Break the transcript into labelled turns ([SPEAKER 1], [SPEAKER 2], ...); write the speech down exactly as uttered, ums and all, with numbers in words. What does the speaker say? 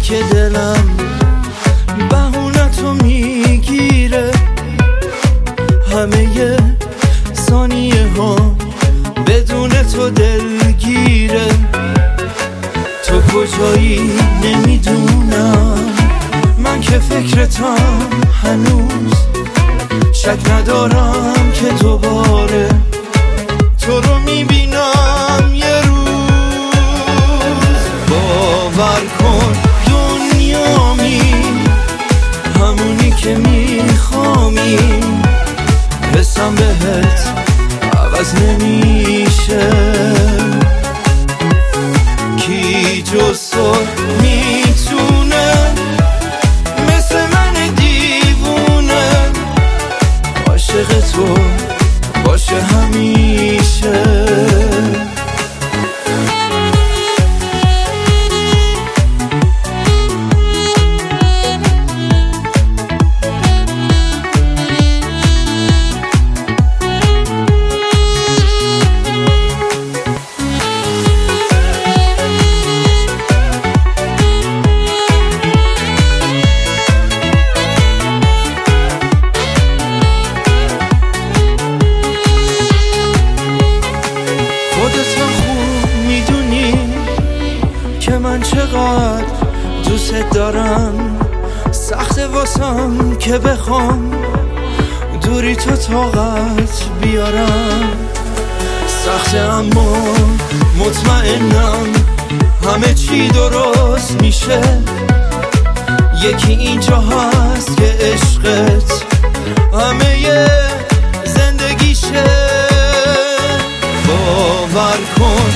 [SPEAKER 1] که دلم بهونه تو میگیره، همه ثانیه ها بدون تو دلگیره. تو کجایی نمیدونم، من که فکرتم هنوز، شک ندارم که دوباره تو رو میبینم یه روز. باور کن دنیامی همونی که میخوامی، حسم بهت عوض نمیشه. کی جز تو میتونه مثل من دیوونه عاشق تو باشه همیشه. من چقدر دوست دارم، سخت واسم که بخوام دوری تو طاقت بیارم. سخت اما مطمئنم همه چی درست میشه. یکی اینجا هست که عشقت همه زندگیشه. باور کن